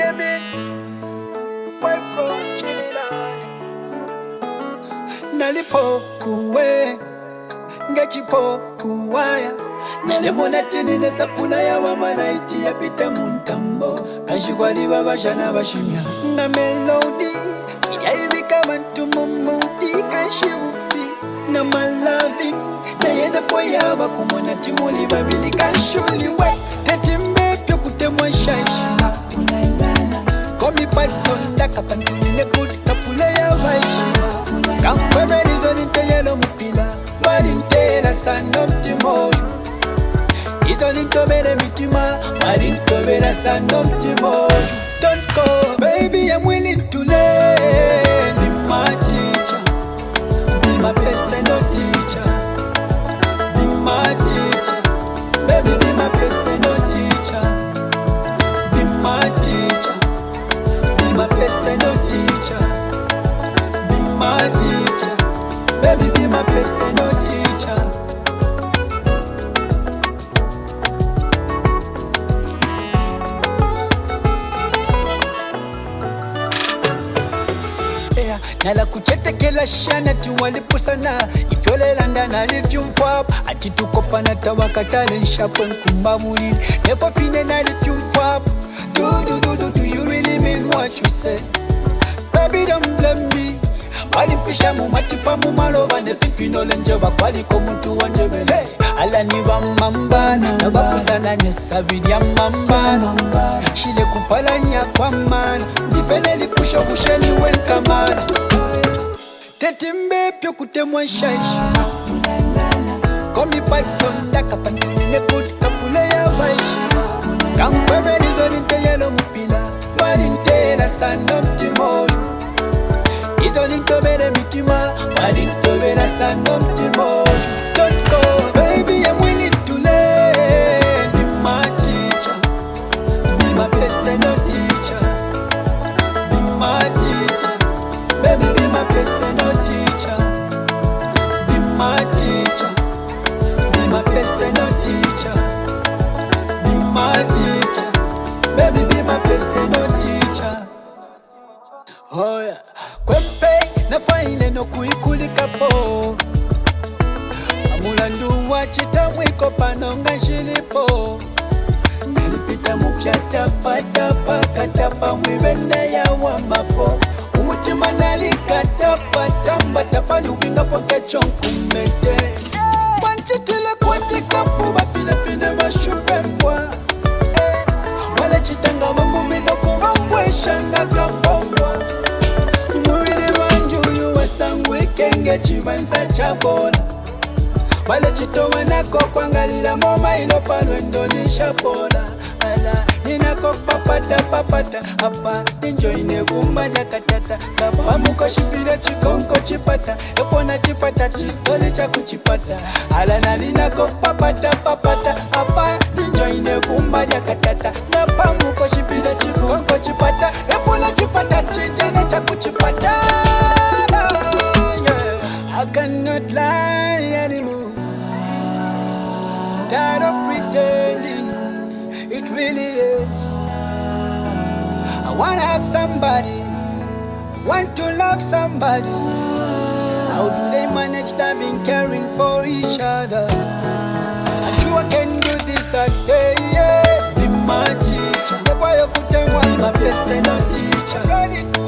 Chemist, boy from Chililand. Nalipopu we, ngechipopu waya. Nalemona tini nesapuna ya wamanaiti ya pita muntambo. Kanshigwali babashana bashimya. Na melody, iyaibika bantu mumudi kanshibufi. Na malavi, na yenda foya bakumona timuli babili kanshuli we. Tetimbe pyo kutemwa shaisha. Call me Patson, taka pantine good kapula ya vaisha. Kamkwebe rizoninte yelo mupila, marintela sanomtimoju. Izoninto bere mitima, marinto bere sanomtimoju. Don't go, baby, I'm willing to learn. Be my teacher, be my personal teacher. Be my teacher, baby, be my personal teacher. Be my teacher, be my personal teacher. Be my teacher, baby, be my personal teacher. Nala kuchetekela shana tuwalipusana ifyolela na lifyumfap ati tukopana tawakatale nshapo nkumba mulili never fine na lifyumfap do you really mean what you say? Baby, don't blame me. Walipisha mumatipa mumalova nefifino lenjeba kwaliko muntu wanjebele ala ni wamambana nabakusana nesabidi ya mambana shile kupalanya kwa mana ndifeneli kusho kusheni wenkamana tetimbe pyo kutemwa shaisha komi Patson daka pantine good kapule ya vaisha kamkwebe rizoninte yelo mupila marintela sanomtimoju Izoninto bere mitima, marinto bere sanomtimoju. Don't go, baby, I'm willing to learn. Be my teacher, be my personal teacher. Be my teacher, baby, be my personal teacher. Be my teacher, be my personal teacher. Be my teacher, baby, be my personal teacher. Oh yeah, kwepe na faile no kuikulika po. Amulandu wachita mwiko panonga shilipo. Nalipita mufyata patapa katapa mwibende ya wamapo. Umutima nalikatapa tamba tapa nuwinga poke chonkumete. Wanchitile kwati kapu bafine fine mashupembwa. Wale chitanga mambu minoko mambwe shanga kapombwa. Kenge chivanza chabola wale chitowa nako kwangalila moma ilopalo endonisha pola ala ninako papata apa ninjoine kumbanya katata kapa muko shifile chikonko chipata efona chipata chistoli chaku chipata ala nalinako papata apa ninjoine kumbanya katata kapa muko shifile chikonko chipata efona chipata chichane chaku chipata. I cannot lie anymore. Tired of pretending, it really is. I wanna have somebody, want to love somebody. How do they manage loving, caring for each other? I'm sure I can do this again, yeah. Be my teacher, never you could tell me my personal teacher.